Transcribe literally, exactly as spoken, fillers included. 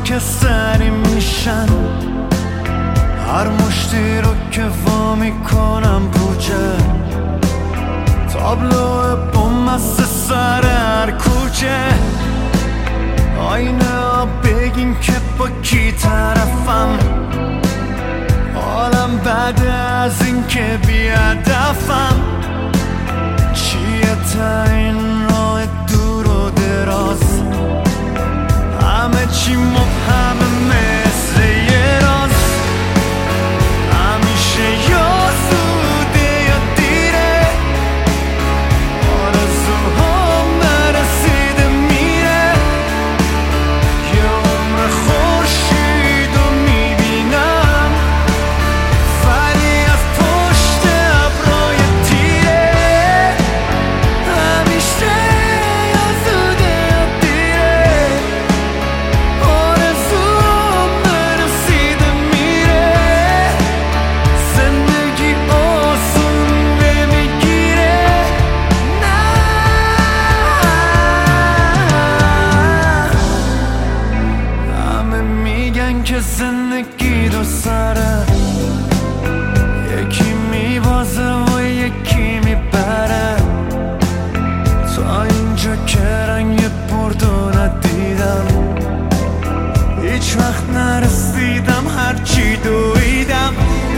که سری میشن، هر مشتی رو که وا میکنم بوجه، تابلو بوم است سر هر کوچه. آینه ها بگین که با کی طرفم، حالم بعد از این که بی‌هدفم. چیه تا این راه دور و دراز، همه چی مبهمه مثل یه راز. همیشه یا زوده یا دیره، آرزوهام نرسیده میره. یه عمر خورشید رو میبینم، ولی از پشت ابرای تیره. همیشه یا زوده یا دیره، آرزوهام نرسیده میره. زندگی آسون نمیگیره، نه. همه میگن که زندگی دو سره، یکی میبازه و یکی میبره. تا اینجا که رنگ بردو ندیدم، هیچ وقت نرسیدم هرچی دویدم.